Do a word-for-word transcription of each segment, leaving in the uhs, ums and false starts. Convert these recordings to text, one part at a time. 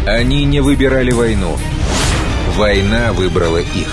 Они не выбирали войну. Война выбрала их.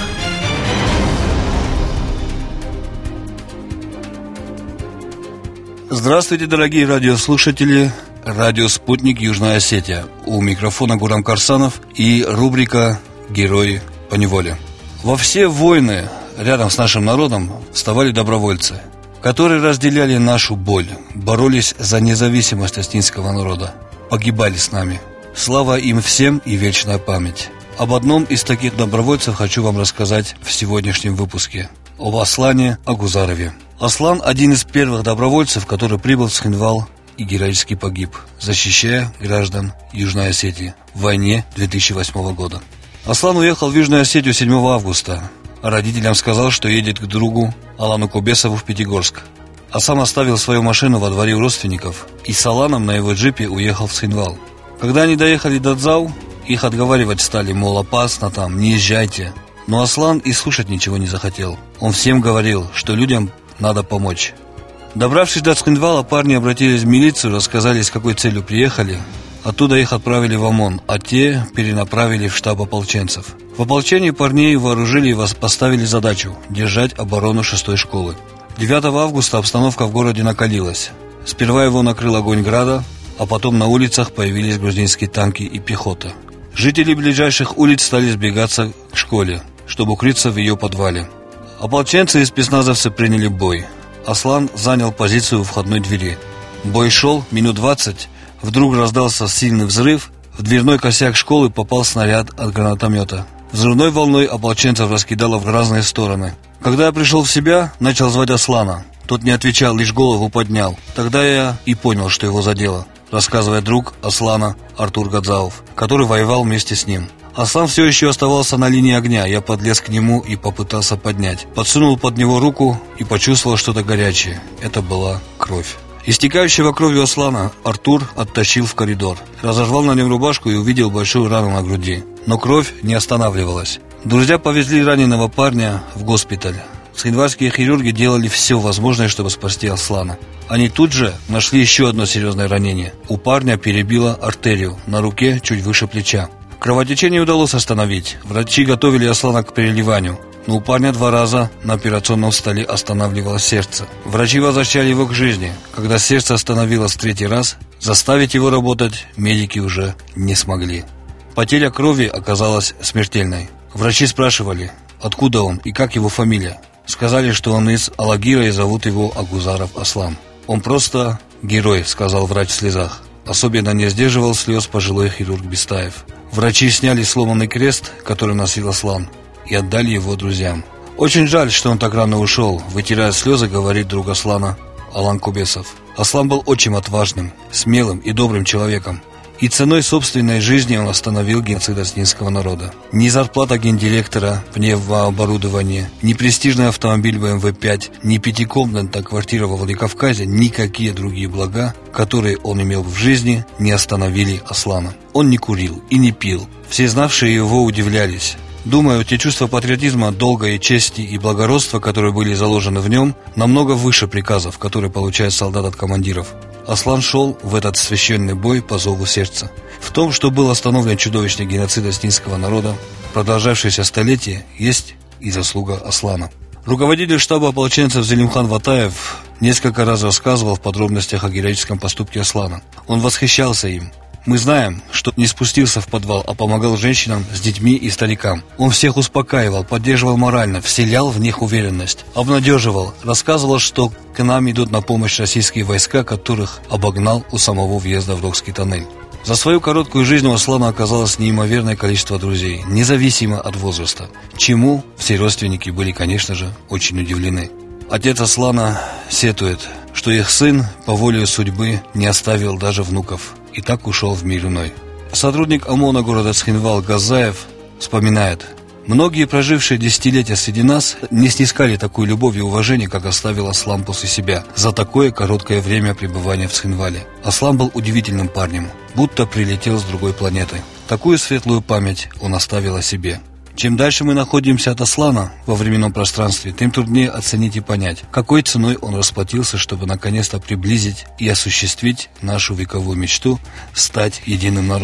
Здравствуйте, дорогие радиослушатели. Радио «Спутник. Южная Осетия». У микрофона Гурам Карсанов и рубрика «Герои по неволе». Во все войны рядом с нашим народом вставали добровольцы, которые разделяли нашу боль, боролись за независимость осетинского народа, погибали с нами. Слава им всем и вечная память. Об одном из таких добровольцев хочу вам рассказать в сегодняшнем выпуске. Об Аслане Агузарове. Аслан – один из первых добровольцев, который прибыл в Цхинвал и героически погиб, защищая граждан Южной Осетии в войне две тысячи восьмого года. Аслан уехал в Южную Осетию седьмого августа, а родителям сказал, что едет к другу Алану Кубесову в Пятигорск, а сам оставил свою машину во дворе у родственников и с Аланом на его джипе уехал в Цхинвал. Когда они доехали до Дзау, их отговаривать стали, мол, опасно там, не езжайте. Но Аслан и слушать ничего не захотел. Он всем говорил, что людям надо помочь. Добравшись до Цхинвала, парни обратились в милицию, рассказали, с какой целью приехали. Оттуда их отправили в ОМОН, а те перенаправили в штаб ополченцев. В ополчении парней вооружили и поставили задачу держать оборону шестой школы. девятого августа обстановка в городе накалилась. Сперва его накрыл огонь града, а потом на улицах появились грузинские танки и пехота. Жители ближайших улиц стали сбегаться к школе, чтобы укрыться в ее подвале. Ополченцы и спецназовцы приняли бой. Аслан занял позицию у входной двери. Бой шел минут двадцать. Вдруг раздался сильный взрыв. В дверной косяк школы попал снаряд от гранатомета. Взрывной волной ополченцев раскидало в разные стороны. Когда я пришел в себя, начал звать Аслана. Тот не отвечал, лишь голову поднял. Тогда я и понял, что его задело, рассказывает друг Аслана Артур Гадзауов, который воевал вместе с ним. Аслан все еще оставался на линии огня. Я подлез к нему и попытался поднять. Подсунул под него руку и почувствовал что-то горячее. Это была кровь. Истекающего кровью Аслана Артур оттащил в коридор. Разорвал на нем рубашку и увидел большую рану на груди. Но кровь не останавливалась. Друзья повезли раненого парня в госпиталь. Цхинвальские хирурги делали все возможное, чтобы спасти Аслана. Они тут же нашли еще одно серьезное ранение. У парня перебило артерию на руке чуть выше плеча. Кровотечение удалось остановить. Врачи готовили Аслана к переливанию, но у парня два раза на операционном столе останавливалось сердце. Врачи возвращали его к жизни. Когда сердце остановилось в третий раз, заставить его работать медики уже не смогли. Потеря крови оказалась смертельной. Врачи спрашивали, откуда он и как его фамилия. Сказали, что он из Алагира и зовут его Агузаров Аслан. «Он просто герой», — сказал врач в слезах. Особенно не сдерживал слез пожилой хирург Бестаев. Врачи сняли сломанный крест, который носил Аслан, и отдали его друзьям. «Очень жаль, что он так рано ушел», — вытирая слезы, говорит друг Аслана Алан Кубесов. Аслан был очень отважным, смелым и добрым человеком. И ценой собственной жизни он остановил геноцид осетинского народа. Ни зарплата гендиректора, пневмооборудование, ни престижный автомобиль бэ эм вэ пять, ни пятикомнатная квартира во Владикавказе, никакие другие блага, которые он имел в жизни, не остановили Аслана. Он не курил и не пил. Все знавшие его удивлялись. Думаю, те чувства патриотизма, долга и чести и благородства, которые были заложены в нем, намного выше приказов, которые получает солдат от командиров. Аслан шел в этот священный бой по зову сердца. В том, что был остановлен чудовищный геноцид осетинского народа, продолжавшийся столетия, есть и заслуга Аслана. Руководитель штаба ополченцев Зелимхан Ватаев несколько раз рассказывал в подробностях о героическом поступке Аслана. Он восхищался им. Мы знаем, что не спустился в подвал, а помогал женщинам с детьми и старикам. Он всех успокаивал, поддерживал морально, вселял в них уверенность, обнадеживал, рассказывал, что к нам идут на помощь российские войска, которых обогнал у самого въезда в Рокский тоннель. За свою короткую жизнь у Аслана оказалось неимоверное количество друзей, независимо от возраста, чему все родственники были, конечно же, очень удивлены. Отец Аслана сетует, что их сын по воле судьбы не оставил даже внуков и так ушел в мир иной. Сотрудник ОМОНа города Цхинвал Газаев вспоминает: многие прожившие десятилетия среди нас не снискали такой любовь и уважения, как оставил Аслан после себя за такое короткое время пребывания в Цхинвале. Аслан был удивительным парнем, будто прилетел с другой планеты. Такую светлую память он оставил о себе. Чем дальше мы находимся от Аслана во временном пространстве, тем труднее оценить и понять, какой ценой он расплатился, чтобы наконец-то приблизить и осуществить нашу вековую мечту стать единым народом.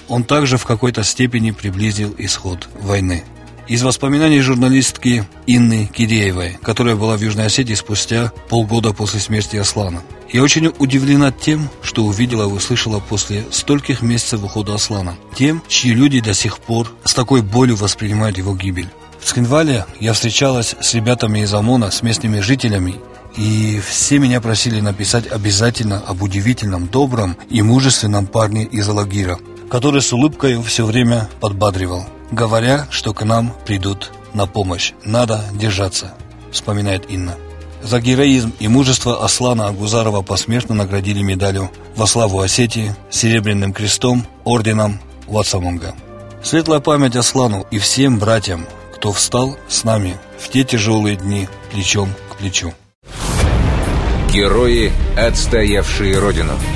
он также в какой-то степени приблизил исход войны. Из воспоминаний журналистки Инны Киреевой, которая была в Южной Осетии спустя полгода после смерти Аслана. Я очень удивлена тем, что увидела и услышала после стольких месяцев ухода Аслана. Тем, чьи люди до сих пор с такой болью воспринимают его гибель. В Цхинвале я встречалась с ребятами из ОМОНа, с местными жителями, и все меня просили написать обязательно об удивительном, добром и мужественном парне из лагеря, который с улыбкой все время подбадривал, говоря, что к нам придут на помощь. Надо держаться, вспоминает Инна. За героизм и мужество Аслана Агузарова посмертно наградили медалью «Во славу Осетии», Серебряным крестом, орденом Вацамонга. Светлая память Аслану и всем братьям, кто встал с нами в те тяжелые дни плечом к плечу. Герои, отстоявшие Родину.